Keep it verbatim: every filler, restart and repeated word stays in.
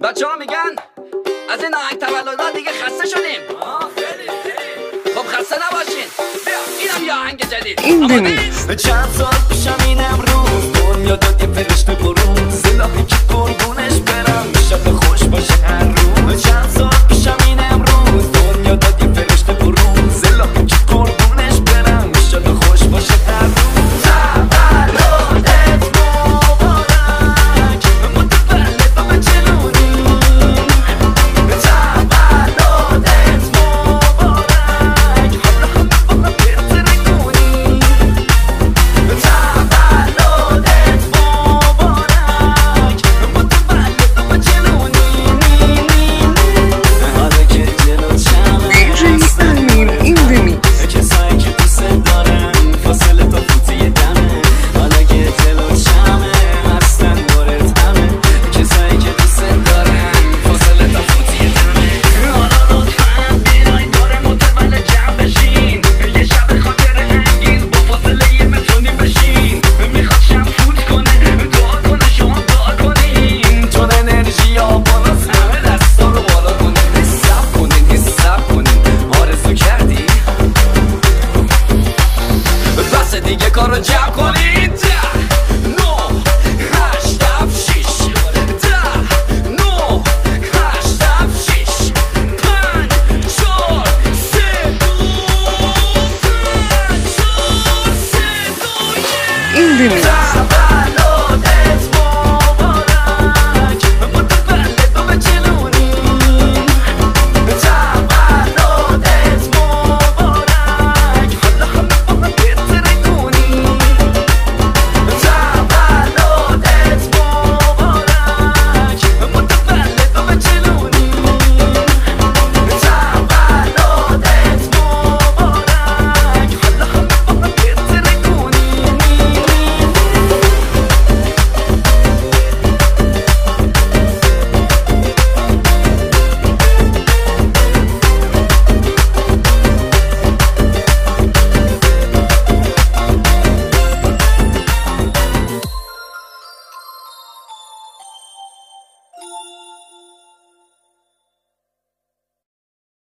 بچه ها میگن از این آهنگ تولدات دیگه خسته شدیم. خب خسته نباشین، بیا اینم یه آهنگ جدید. این دمیکس چند سال پیشم این امروز دنیا داد یه فرشته برون